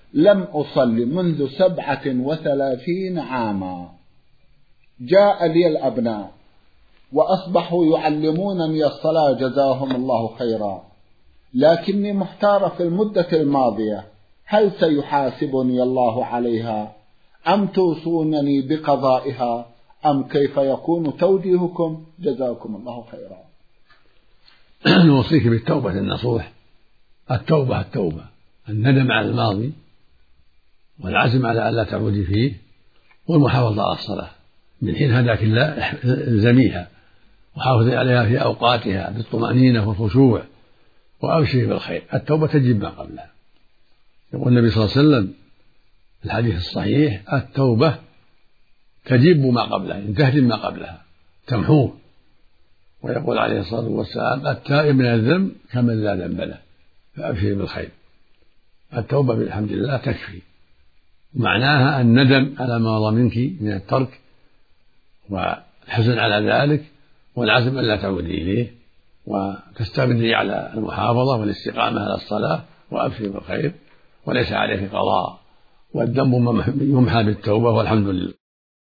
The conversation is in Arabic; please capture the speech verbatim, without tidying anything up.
لم أصل منذ سبعة وثلاثين عاما. جاء لي الأبناء وأصبحوا يعلمونني الصلاة جزاهم الله خيرا، لكني محتار في المدة الماضية، هل سيحاسبني الله عليها أم توصونني بقضائها أم كيف يكون توجيهكم جزاكم الله خيرا؟ نوصيك بالتوبة النصوح. التوبة التوبة الندم على الماضي والعزم على ألا تعودي فيه والمحافظة على الصلاة من حين هداك الله الزميها وحافظي عليها في أوقاتها بالطمأنينة والخشوع وأبشري بالخير. التوبة تجب ما قبلها. يقول النبي صلى الله عليه وسلم في الحديث الصحيح التوبة تجب ما قبلها، يعني تهدم ما قبلها تمحوه. ويقول عليه الصلاة والسلام التائب من الذنب كمن لا ذنب له فأبشري بالخير. التوبة بالحمد لله تكفي، معناها الندم على ما مضى منك من الترك والحزن على ذلك والعزم ألا تعودي إليه وتستمري على المحافظة والاستقامة على الصلاة وأبشري بالخير وليس عليك قضاء، والذنب يمحى بالتوبة والحمد لله.